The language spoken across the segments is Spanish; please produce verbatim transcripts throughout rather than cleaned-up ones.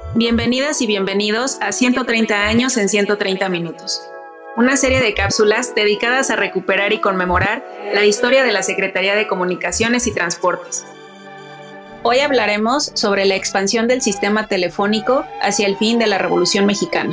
Bienvenidas y bienvenidos a ciento treinta años en ciento treinta minutos, una serie de cápsulas dedicadas a recuperar y conmemorar la historia de la Secretaría de Comunicaciones y Transportes. Hoy hablaremos sobre la expansión del sistema telefónico hacia el fin de la Revolución Mexicana.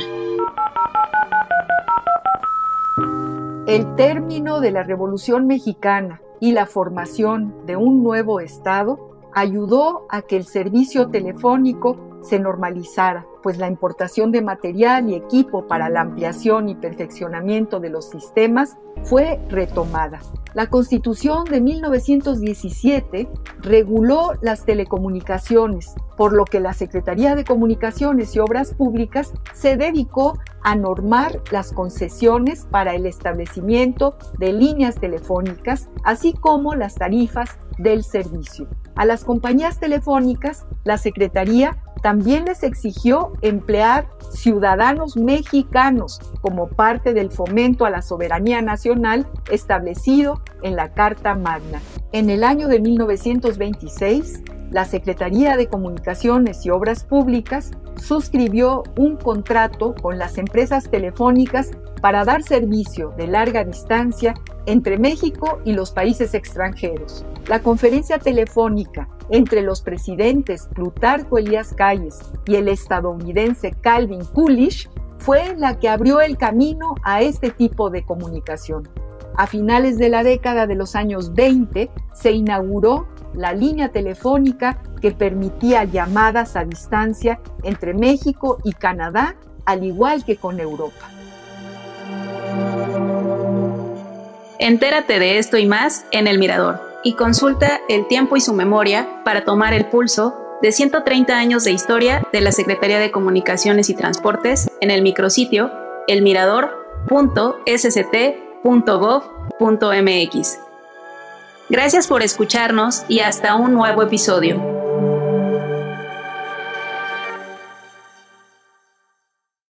El término de la Revolución Mexicana y la formación de un nuevo Estado ayudó a que el servicio telefónico se normalizara, pues la importación de material y equipo para la ampliación y perfeccionamiento de los sistemas fue retomada. La Constitución de mil novecientos diecisiete reguló las telecomunicaciones, por lo que la Secretaría de Comunicaciones y Obras Públicas se dedicó a normar las concesiones para el establecimiento de líneas telefónicas, así como las tarifas del servicio. A las compañías telefónicas, la Secretaría también les exigió emplear ciudadanos mexicanos como parte del fomento a la soberanía nacional establecido en la Carta Magna. En el año de mil novecientos veintiséis, la Secretaría de Comunicaciones y Obras Públicas suscribió un contrato con las empresas telefónicas para dar servicio de larga distancia entre México y los países extranjeros. La conferencia telefónica entre los presidentes Plutarco Elías Calles y el estadounidense Calvin Coolidge fue la que abrió el camino a este tipo de comunicación. A finales de la década de los años veinte se inauguró la línea telefónica que permitía llamadas a distancia entre México y Canadá, al igual que con Europa. Entérate de esto y más en El Mirador y consulta El Tiempo y su Memoria para tomar el pulso de ciento treinta años de historia de la Secretaría de Comunicaciones y Transportes en el micrositio el mirador punto s c t punto gov punto m x. Gracias por escucharnos y hasta un nuevo episodio.